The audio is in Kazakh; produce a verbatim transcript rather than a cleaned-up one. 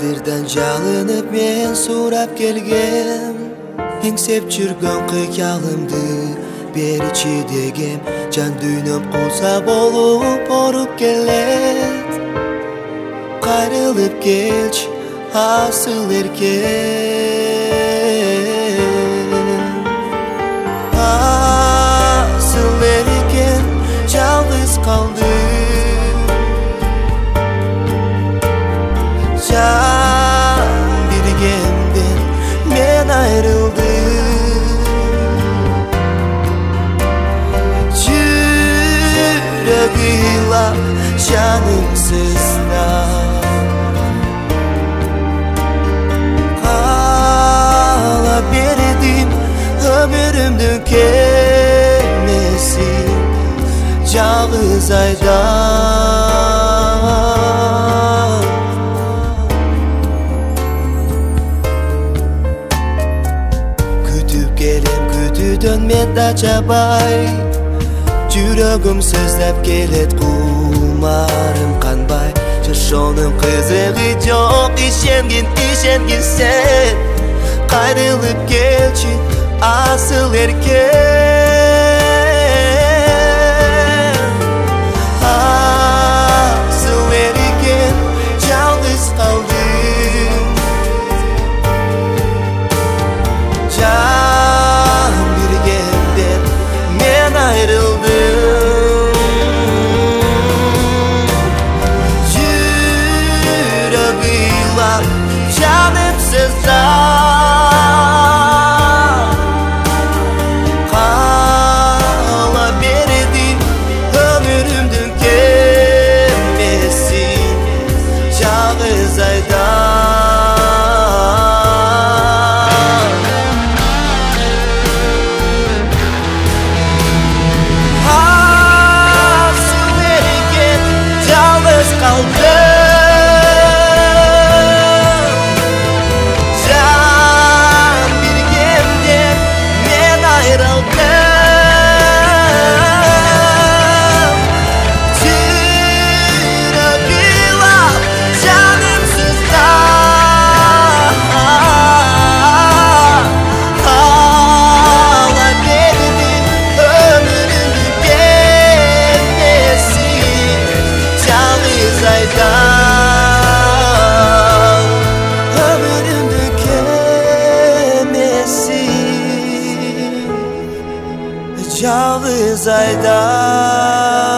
Takdirden çalınıp men surap kelgem, engsep жүргөн кыялымды беричи дегем. Жан дүйнөм кулса болуп оруп келет. Кайрылып келчи асыл эркен. Асыл эркен жалгыз калды. Can birgemden men ayrıldım. Yüreğiyle canımsızda kala berdim, ömrümdün kemesi жалгыз айда. Dönme da çabay, жүрөгүм сөзлеп келет, кумарым канбай. Жашоонун кызыгы жок, ишенгин ишенгин сен. Кайрылып келчи асыл эркен. Асыл эркен жалгыз калдым. Ayrıldım. Yüreğiyle canımsızda kala berdim, ömrümdün kemmesi жалгыз айда. Жалгыз айда.